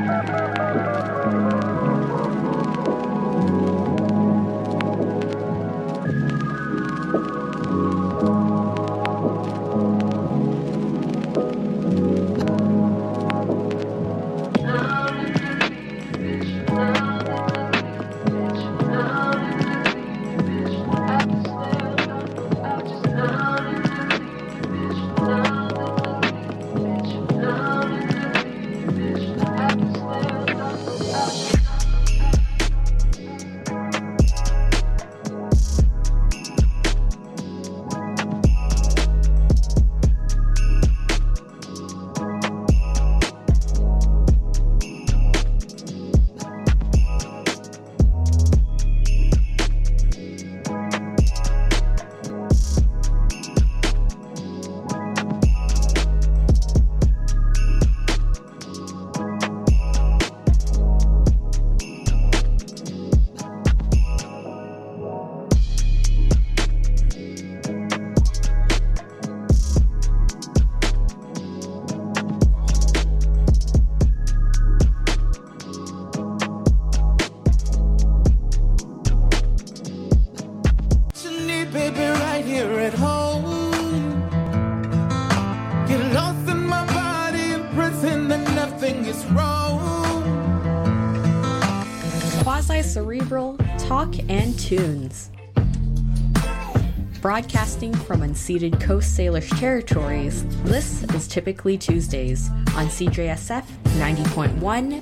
Quasi-cerebral talk and tunes. Broadcasting from unceded Coast Salish territories, this is Typically Tuesdays on CJSF 90.1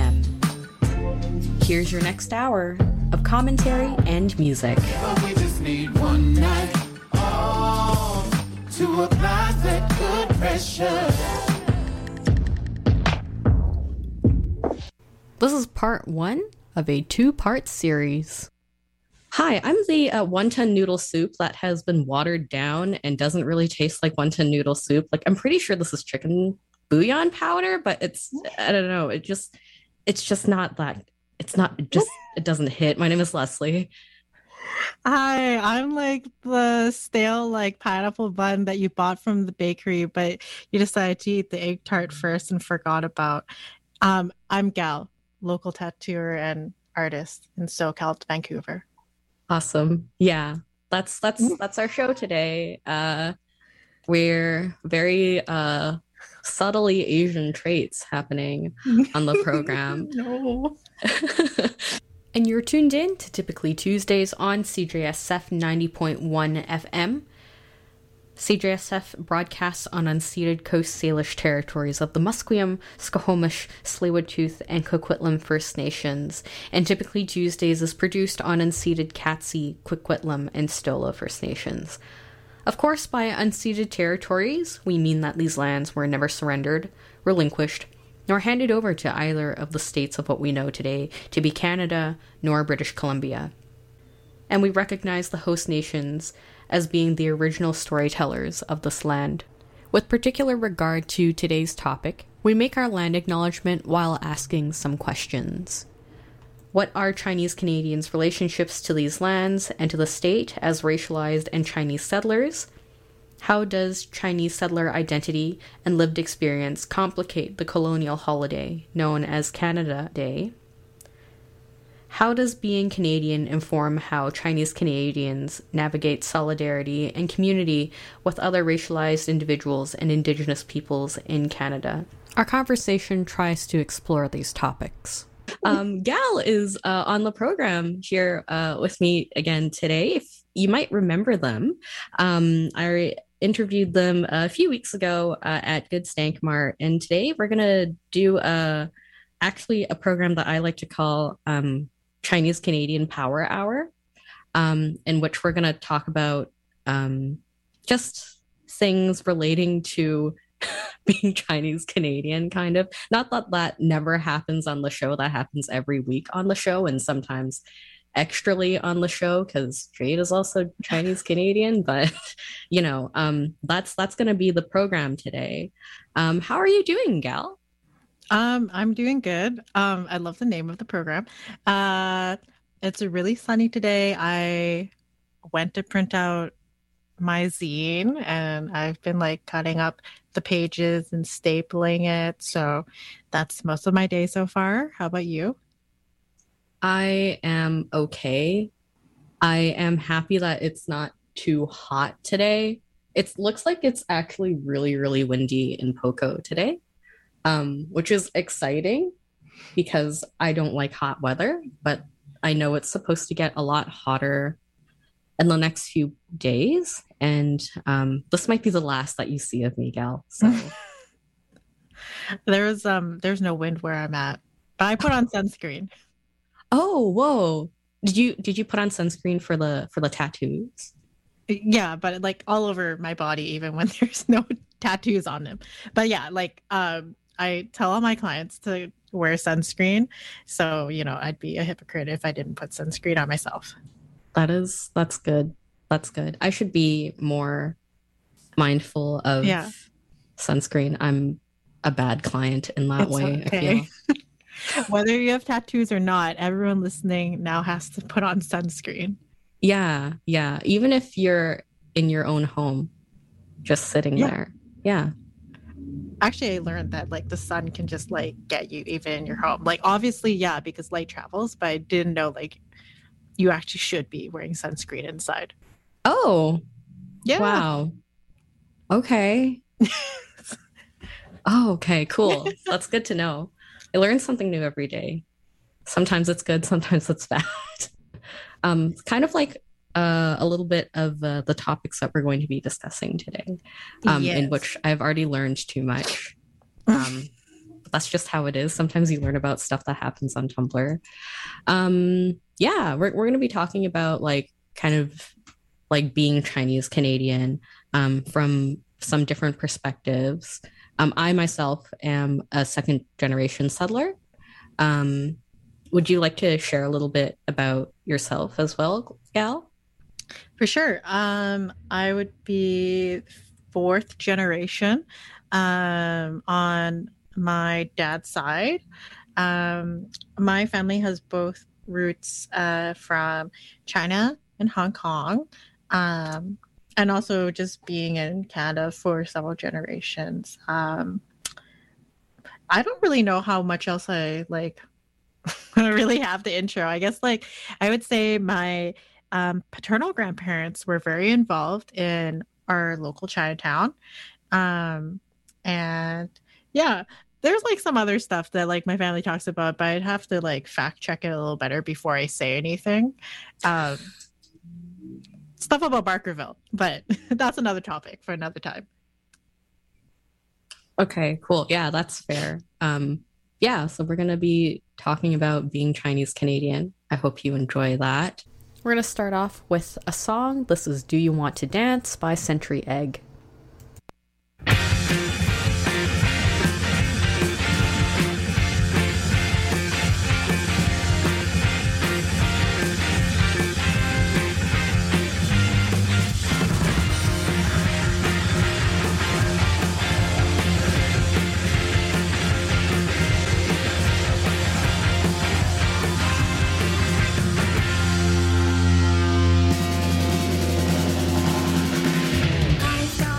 FM. Here's your next hour of commentary and music. We just need one night to apply that good pressure. This is part one of a two-part series. Hi, I'm the wonton noodle soup that has been watered down and doesn't really taste like wonton noodle soup. Like, I'm pretty sure this is chicken bouillon powder, but I don't know. It's just not that. It doesn't hit. My name is Leslie. Hi, I'm like the stale pineapple bun that you bought from the bakery, but you decided to eat the egg tart first and forgot about. I'm Gal, local tattooer and artist in SoCal, Vancouver. Awesome. Yeah, that's our show today. We're very subtly Asian traits happening on the program. No. And you're tuned in to Typically Tuesdays on CJSF 90.1 FM. CJSF broadcasts on unceded Coast Salish territories of the Musqueam, Squamish, Tsleil-Waututh, and Coquitlam First Nations, and Typically Tuesdays is produced on unceded Katzie, Coquitlam, and Stola First Nations. Of course, by unceded territories, we mean that these lands were never surrendered, relinquished, nor handed over to either of the states of what we know today to be Canada nor British Columbia. And we recognize the host nations as being the original storytellers of this land. With particular regard to today's topic, we make our land acknowledgement while asking some questions. What are Chinese Canadians' relationships to these lands and to the state as racialized and Chinese settlers? How does Chinese settler identity and lived experience complicate the colonial holiday known as Canada Day? How does being Canadian inform how Chinese Canadians navigate solidarity and community with other racialized individuals and Indigenous peoples in Canada? Our conversation tries to explore these topics. Gal is on the program here with me again today. If you might remember them, I interviewed them a few weeks ago at Good Stank Mart, and today we're gonna do actually a program that I like to call Chinese Canadian Power Hour, in which we're gonna talk about just things relating to being Chinese Canadian, kind of. Not that that never happens on the show, that happens every week on the show, and sometimes extrally on the show because Jade is also Chinese Canadian, but that's going to be the program today. How are you doing, Gal? I'm doing good. I love the name of the program. It's really sunny today. I went to print out my zine, and I've been like cutting up the pages and stapling it. So that's most of my day so far. How about you? I am okay. I am happy that it's not too hot today. It looks like it's actually really, really windy in Poco today, which is exciting because I don't like hot weather, but I know it's supposed to get a lot hotter in the next few days. And this might be the last that you see of me, Gal. So There's no wind where I'm at, but I put on sunscreen. oh, whoa. Did you put on sunscreen for the tattoos? Yeah, but like all over my body, even when there's no tattoos on them. But yeah, like I tell all my clients to wear sunscreen. So, I'd be a hypocrite if I didn't put sunscreen on myself. That's good. That's good. I should be more mindful of Yeah. sunscreen. I'm a bad client in that It's way, I okay. feel. Whether you have tattoos or not, everyone listening now has to put on sunscreen. Yeah, yeah. Even if you're in your own home, just sitting Yeah. there. Yeah. Actually, I learned that like the sun can just like get you even in your home. Like obviously, yeah, because light travels, but I didn't know like you actually should be wearing sunscreen inside. Oh, Yeah. wow. Okay. Oh, okay, cool. That's good to know. I learn something new every day. Sometimes it's good, sometimes it's bad. It's kind of like a little bit of the topics that we're going to be discussing today, in Yes. which I've already learned too much. But that's just how it is. Sometimes you learn about stuff that happens on Tumblr. Yeah, we're going to be talking about like kind of like being Chinese Canadian from some different perspectives. I myself am a second generation settler. Would you like to share a little bit about yourself as well, Gal? For sure. I would be fourth generation on my dad's side. My family has both roots from China and Hong Kong, and also just being in Canada for several generations. I don't really know how much else I like. I really have the intro. I guess like I would say my paternal grandparents were very involved in our local Chinatown. And yeah, there's like some other stuff that like my family talks about, but I'd have to like fact check it a little better before I say anything. Um, Stuff about Barkerville, but that's another topic for another time. Okay, cool. Yeah, that's fair. Yeah, so we're going to be talking about being Chinese Canadian. I hope you enjoy that. We're going to start off with a song. This is Do You Want to Dance by Century Egg. I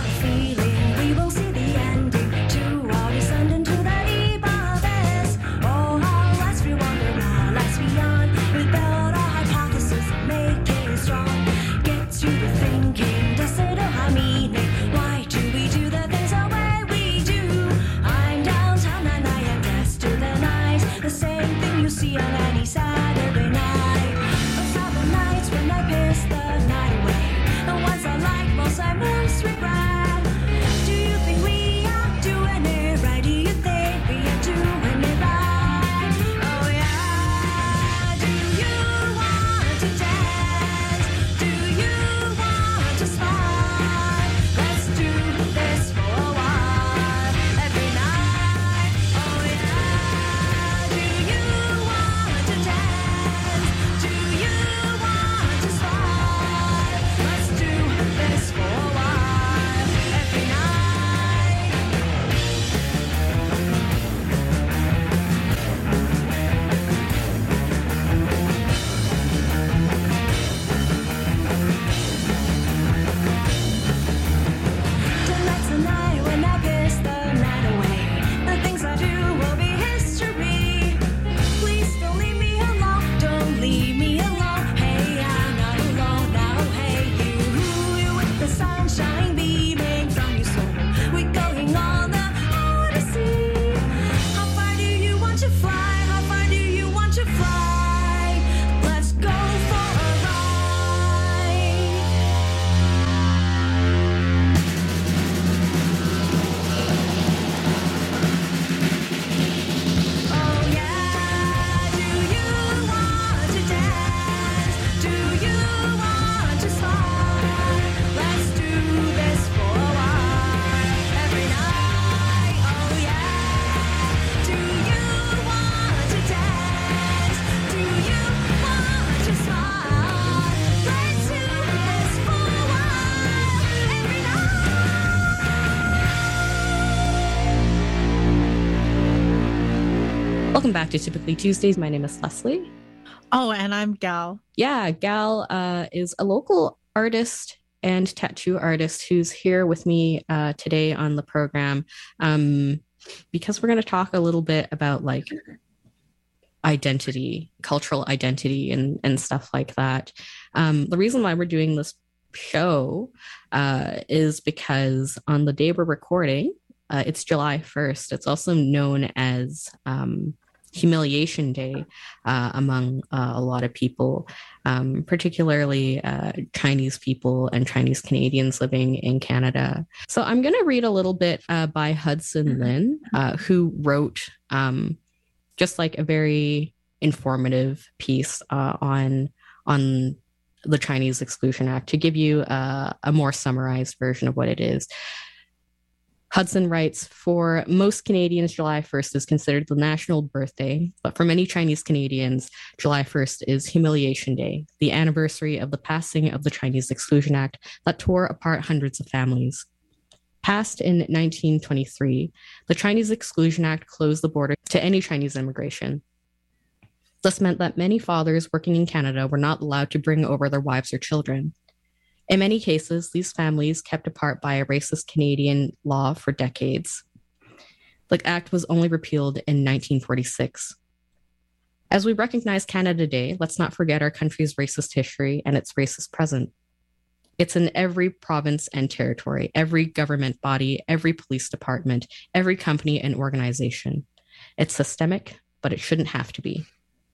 Welcome back to Typically Tuesdays. My name is Leslie. Oh, and I'm Gal. Yeah, Gal is a local artist and tattoo artist who's here with me today on the program because we're going to talk a little bit about like identity, cultural identity, and stuff like that. The reason why we're doing this show is because on the day we're recording, it's July 1st. It's also known as Humiliation Day among a lot of people, particularly Chinese people and Chinese Canadians living in Canada. So I'm going to read a little bit by Hudson Lin, who wrote just like a very informative piece on the Chinese Exclusion Act to give you a more summarized version of what it is. Hudson writes, for most Canadians, July 1st is considered the national birthday, but for many Chinese Canadians, July 1st is Humiliation Day, the anniversary of the passing of the Chinese Exclusion Act that tore apart hundreds of families. Passed in 1923, the Chinese Exclusion Act closed the border to any Chinese immigration. This meant that many fathers working in Canada were not allowed to bring over their wives or children. In many cases, these families kept apart by a racist Canadian law for decades. The act was only repealed in 1946. As we recognize Canada Day, let's not forget our country's racist history and its racist present. It's in every province and territory, every government body, every police department, every company and organization. It's systemic, but it shouldn't have to be.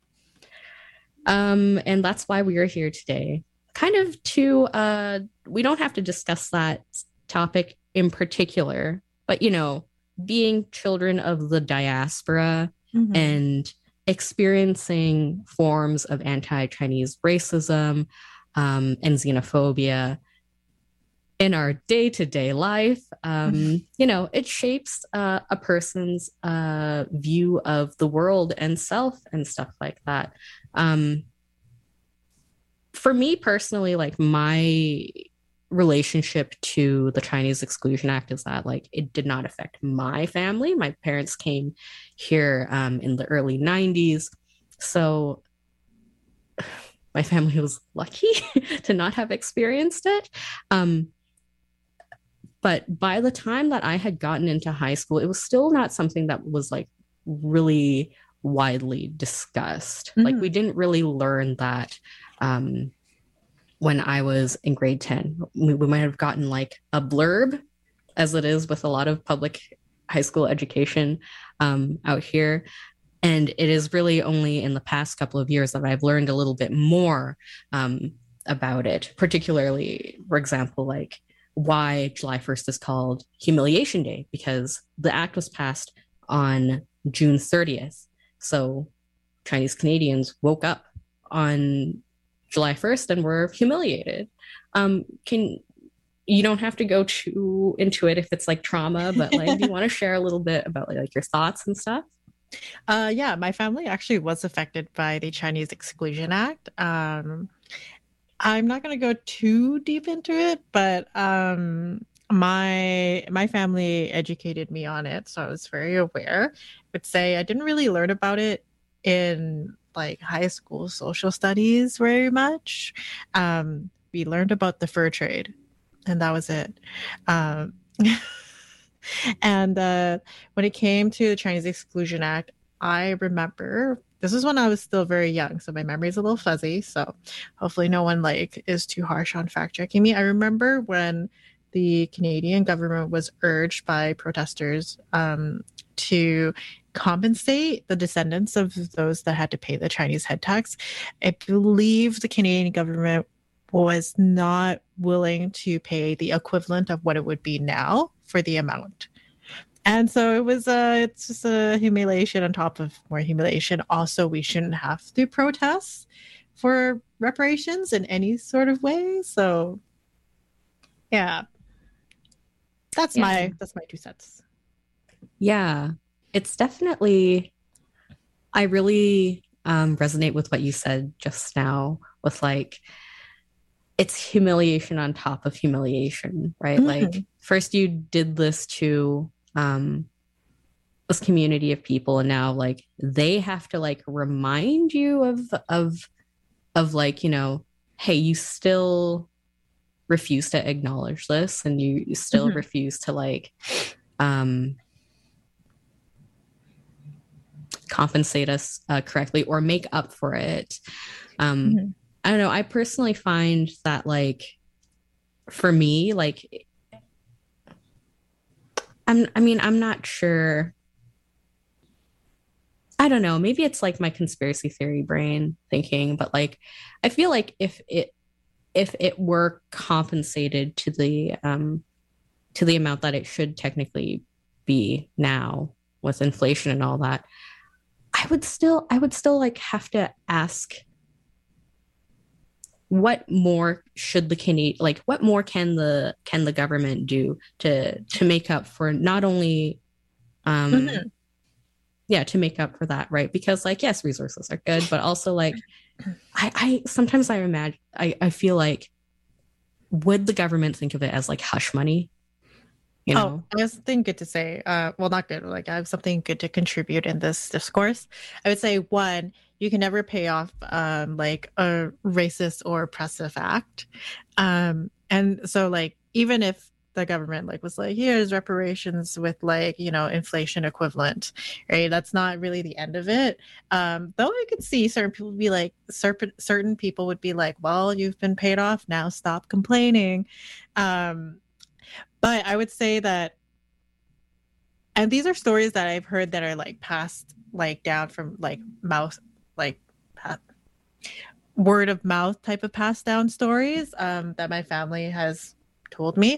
And that's why we are here today. Kind of to, we don't have to discuss that topic in particular, but, you know, being children of the diaspora and experiencing forms of anti-Chinese racism and xenophobia in our day-to-day life, you know, it shapes a person's view of the world and self and stuff like that. For me personally, like my relationship to the Chinese Exclusion Act is that like it did not affect my family. My parents came here in the early 90s. So my family was lucky to not have experienced it. But by the time that I had gotten into high school, it was still not something that was like really widely discussed. Like we didn't really learn that when I was in grade 10. We might have gotten like a blurb, as it is with a lot of public high school education out here. And it is really only in the past couple of years that I've learned a little bit more about it, particularly, for example, like why July 1st is called Humiliation Day, because the act was passed on June 30th. So Chinese Canadians woke up on July 1st and were humiliated. You don't have to go too into it if it's like trauma, but like, do you want to share a little bit about like your thoughts and stuff? Yeah, my family actually was affected by the Chinese Exclusion Act. I'm not going to go too deep into it, but my family educated me on it, so I was very aware. I would say I didn't really learn about it in like high school social studies very much. We learned about the fur trade, and that was it. And when it came to the Chinese Exclusion Act, I remember this was when I was still very young, so my memory is a little fuzzy. So hopefully no one like is too harsh on fact checking me. I remember when the Canadian government was urged by protesters to compensate the descendants of those that had to pay the Chinese head tax. I believe the Canadian government was not willing to pay the equivalent of what it would be now for the amount. And so it was it's just a humiliation on top of more humiliation. Also, we shouldn't have to protest for reparations in any sort of way. So yeah. That's my 2 cents. Yeah. It's definitely, I really resonate with what you said just now with like, it's humiliation on top of humiliation, right? Like first you did this to this community of people, and now like they have to like remind you of like, you know, hey, you still refuse to acknowledge this, and you still refuse to like compensate us correctly or make up for it. I don't know. I personally find that like for me, like I'm not sure. I don't know. Maybe it's like my conspiracy theory brain thinking, but like I feel like if it were compensated to the amount that it should technically be now with inflation and all that, I would still like have to ask what more should the Canadian, like what more can the government do to make up for not only yeah, to make up for that, right? Because like yes, resources are good, but also like I sometimes I imagine I feel like would the government think of it as like hush money? You know? I have something good to say. Well, not good. Like I have something good to contribute in this discourse. I would say one, you can never pay off like a racist or oppressive act. And so like even if the government like was like, here's reparations with like, you know, inflation equivalent, right? That's not really the end of it. Though I could see certain people be like, certain people would be like, well, you've been paid off now, stop complaining. But I would say that, and these are stories that I've heard that are like passed like down from like mouth, like word of mouth type of passed down stories that my family has told me.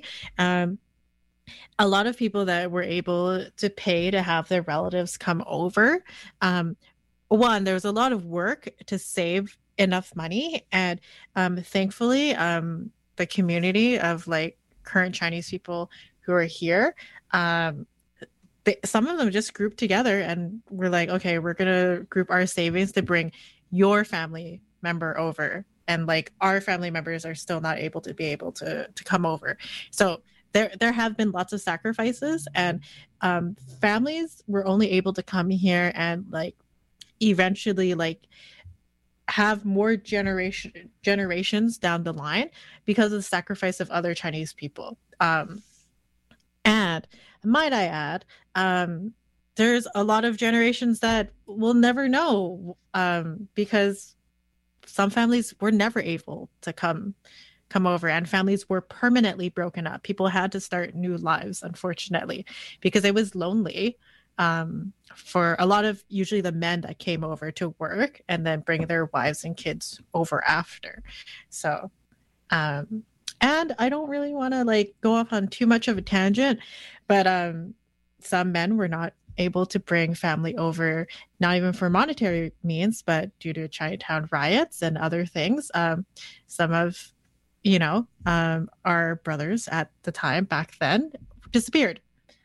A lot of people that were able to pay to have their relatives come over. One, there was a lot of work to save enough money, and thankfully, the community of like current Chinese people who are here, some of them just grouped together and were like, okay, we're gonna group our savings to bring your family member over, and like our family members are still not able to come over. So there have been lots of sacrifices, and families were only able to come here and like eventually like have more generations down the line because of the sacrifice of other Chinese people. And might I add, there's a lot of generations that will never know because some families were never able to come over, and families were permanently broken up. People had to start new lives, unfortunately, because it was lonely for a lot of usually the men that came over to work and then bring their wives and kids over after. So and I don't really want to like go off on too much of a tangent, but some men were not able to bring family over, not even for monetary means, but due to Chinatown riots and other things. Some of, you know, our brothers at the time back then disappeared.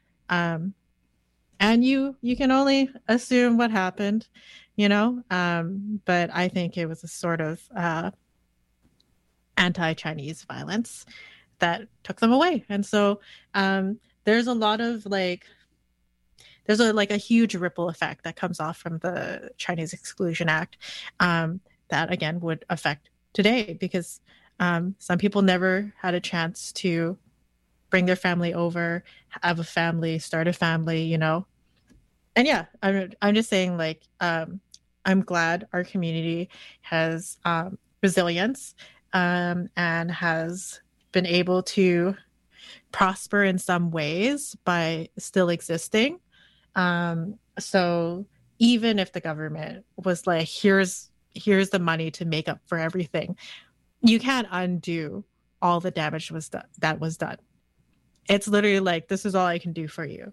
And you can only assume what happened, you know, but I think it was a sort of anti-Chinese violence that took them away. And so there's a lot of like, there's a huge ripple effect that comes off from the Chinese Exclusion Act that again would affect today, because some people never had a chance to bring their family over, have a family, start a family, you know. And yeah, I'm just saying like I'm glad our community has resilience and has been able to prosper in some ways by still existing. So even if the government was like, here's the money to make up for everything, you can't undo all the damage that was done. It's literally like, this is all I can do for you.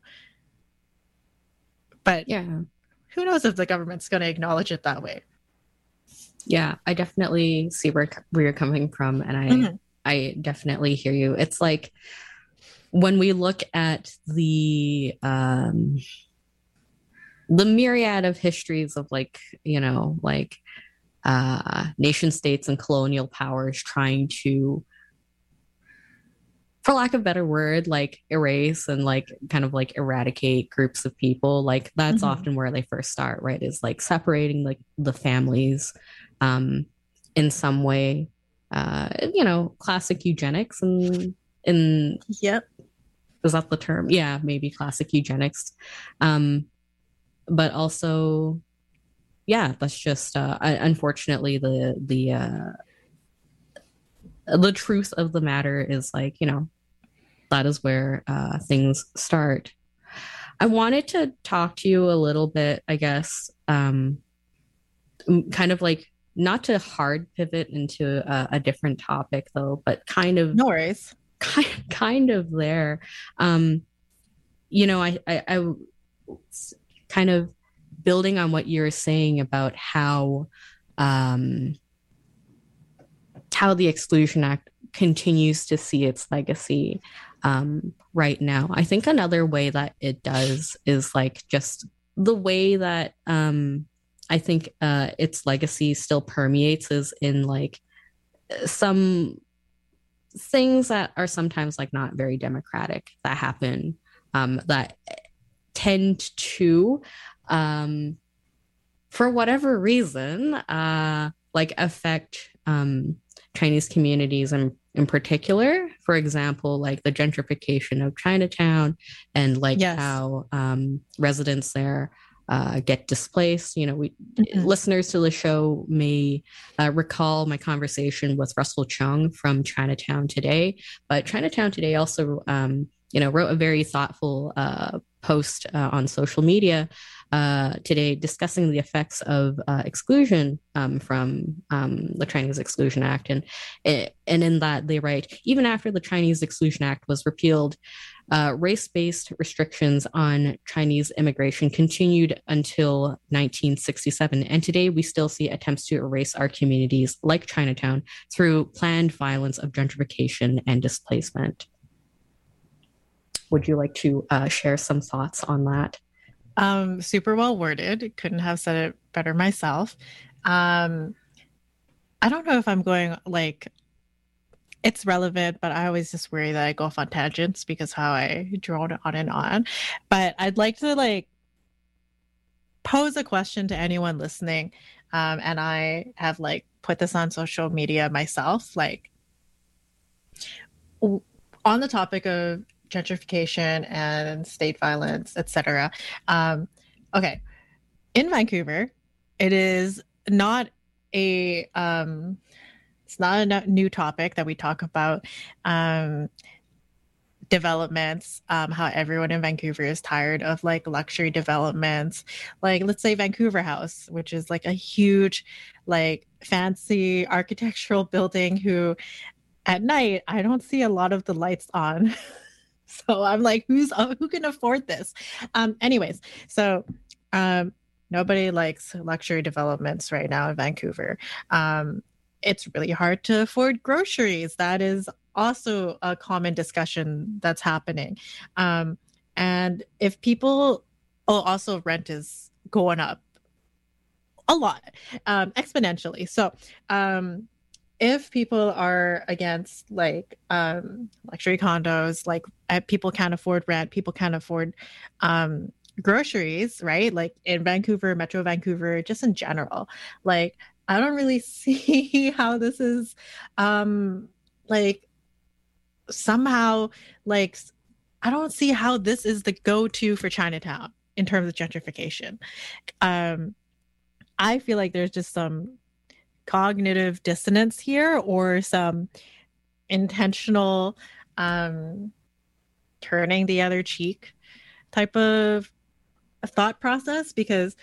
But yeah, who knows if the government's going to acknowledge it that way. Yeah, I definitely see where you're coming from, and I definitely hear you. It's like when we look at the myriad of histories of like, you know, like nation states and colonial powers trying to for lack of a better word, like erase and like kind of like eradicate groups of people. Like that's often where they first start, right? Is like separating like the families in some way. Classic eugenics and in Yep. is that the term? Yeah, maybe classic eugenics. But also, yeah, that's just unfortunately the truth of the matter is like, that is where things start. I wanted to talk to you a little bit, I guess, kind of like not to hard pivot into a different topic though, but kind of No worries. kind of there. I kind of building on what you're saying about how the Exclusion Act continues to see its legacy right now. I think another way that it does is like just the way that I think its legacy still permeates is in like some things that are sometimes like not very democratic that happen that tend to for whatever reason like affect Chinese communities in particular. For example, like the gentrification of Chinatown and like how residents there get displaced. Listeners to the show may recall my conversation with Russell Chung from Chinatown Today, but Chinatown Today also wrote a very thoughtful post on social media today discussing the effects of exclusion from the Chinese Exclusion Act. And in that they write, even after the Chinese Exclusion Act was repealed, race-based restrictions on Chinese immigration continued until 1967. And today we still see attempts to erase our communities like Chinatown through planned violence of gentrification and displacement. Would you like to share some thoughts on that? Super well worded. Couldn't have said it better myself. I don't know if I'm going like it's relevant, but I always just worry that I go off on tangents because how I drone on and on. But I'd like to like pose a question to anyone listening. And I have like put this on social media myself, like on the topic of gentrification and state violence, etc. Okay, in Vancouver, it is not a it's not a new topic that we talk about developments, how everyone in Vancouver is tired of like luxury developments, like let's say Vancouver House, which is like a huge like fancy architectural building who at night I don't see a lot of the lights on. So I'm like, who can afford this? Anyways, so nobody likes luxury developments right now in Vancouver. It's really hard to afford groceries. That is also a common discussion that's happening. And if people, also rent is going up a lot, exponentially. So, if people are against like luxury condos, like people can't afford rent, people can't afford groceries, right? Like in Vancouver, Metro Vancouver, just in general, like I don't really see how this is like somehow like I don't see how this is the go-to for Chinatown in terms of gentrification. I feel like there's just some cognitive dissonance here or some intentional turning the other cheek type of thought process because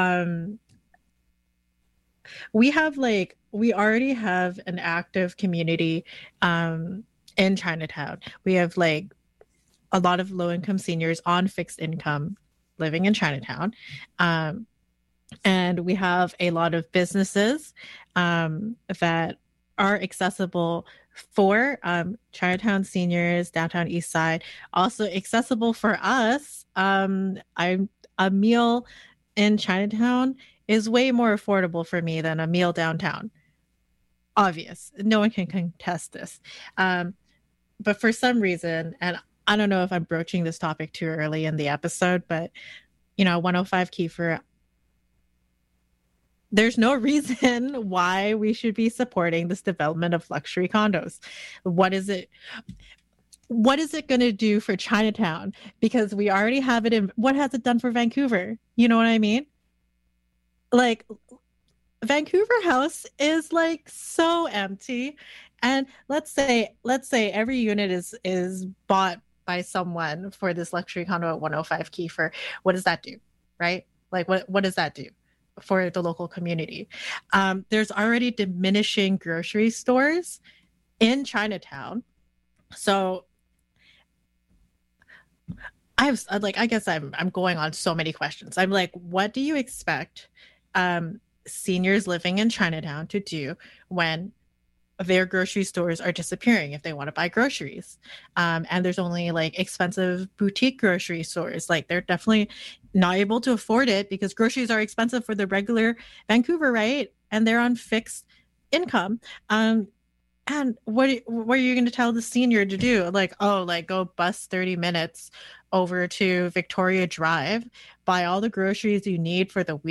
we already have an active community in Chinatown. We have like a lot of low-income seniors on fixed income living in Chinatown. And we have a lot of businesses that are accessible for Chinatown seniors, downtown East Side, also accessible for us. A meal in Chinatown is way more affordable for me than a meal downtown. Obvious. No one can contest this. but for some reason, and I don't know if I'm broaching this topic too early in the episode, but 105 Kiefer, there's no reason why we should be supporting this development of luxury condos. What is it? What is it going to do for Chinatown? Because we already have it in. What has it done for Vancouver? You know what I mean? Like, Vancouver House is like so empty, and let's say every unit is bought by someone for this luxury condo at 105 Kiefer. What does that do, right? Like, what does that do for the local community? There's already diminishing grocery stores in Chinatown, so I guess I'm going on so many questions. I'm like, what do you expect seniors living in Chinatown to do when their grocery stores are disappearing if they want to buy groceries? And there's only like expensive boutique grocery stores. Like, they're definitely not able to afford it because groceries are expensive for the regular Vancouver, right? And they're on fixed income. And what are you going to tell the senior to do? Like, oh, like go bus 30 minutes over to Victoria Drive, buy all the groceries you need for the week